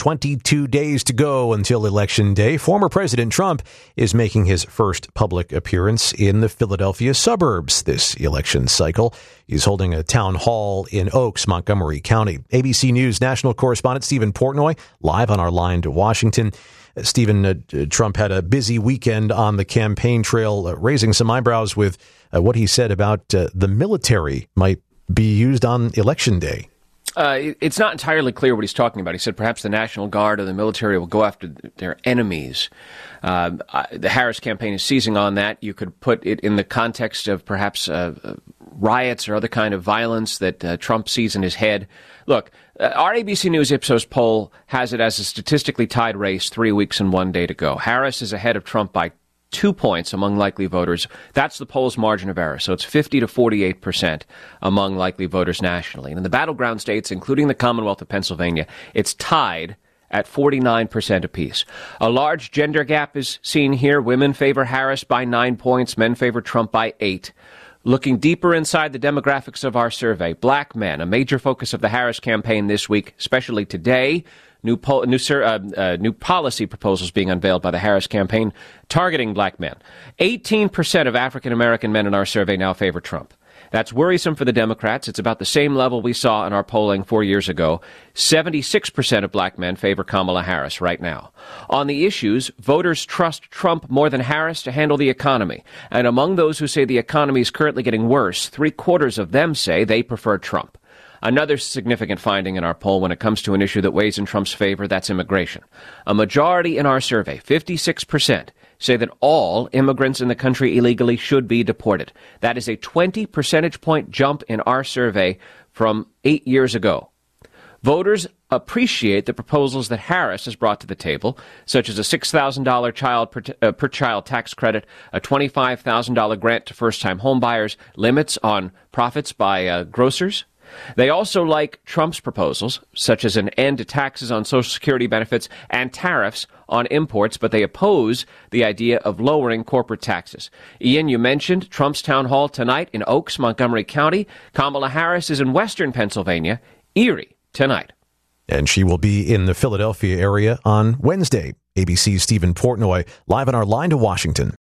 22 days to go until Election Day. Former President Trump is making his first public appearance in the Philadelphia suburbs this election cycle. He's holding a town hall in Oaks, Montgomery County. ABC News national correspondent Stephen Portnoy live on our line to Washington. Stephen, Trump had a busy weekend on the campaign trail, raising some eyebrows with what he said about the military might be used on Election Day. It's not entirely clear what he's talking about. He said perhaps the National Guard or the military will go after their enemies. The Harris campaign is seizing on that. You could put it in the context of perhaps riots or other kind of violence that Trump sees in his head. Look, our ABC News Ipsos poll has it as a statistically tied race, 3 weeks and 1 day to go. Harris is ahead of Trump by 2 points among likely voters. That's the poll's margin of error. So it's 50 to 48% among likely voters nationally. And in the battleground states, including the Commonwealth of Pennsylvania, it's tied at 49% apiece. A large gender gap is seen here. Women favor Harris by 9 points. Men favor Trump by 8. Looking deeper inside the demographics of our survey, black men, a major focus of the Harris campaign this week, especially today. New policy proposals being unveiled by the Harris campaign targeting black men. 18% of African-American men in our survey now favor Trump. That's worrisome for the Democrats. It's about the same level we saw in our polling 4 years ago. 76% of black men favor Kamala Harris right now. On the issues, voters trust Trump more than Harris to handle the economy. And among those who say the economy is currently getting worse, 3/4 of them say they prefer Trump. Another significant finding in our poll when it comes to an issue that weighs in Trump's favor, that's immigration. A majority in our survey, 56%, say that all immigrants in the country illegally should be deported. That is a 20 percentage point jump in our survey from 8 years ago. Voters appreciate the proposals that Harris has brought to the table, such as a $6,000 per child tax credit, a $25,000 grant to first-time homebuyers, limits on profits by grocers. They also like Trump's proposals, such as an end to taxes on Social Security benefits and tariffs on imports, but they oppose the idea of lowering corporate taxes. Ian, you mentioned Trump's town hall tonight in Oaks, Montgomery County. Kamala Harris is in western Pennsylvania, Erie, tonight. And she will be in the Philadelphia area on Wednesday. ABC's Stephen Portnoy live on our line to Washington.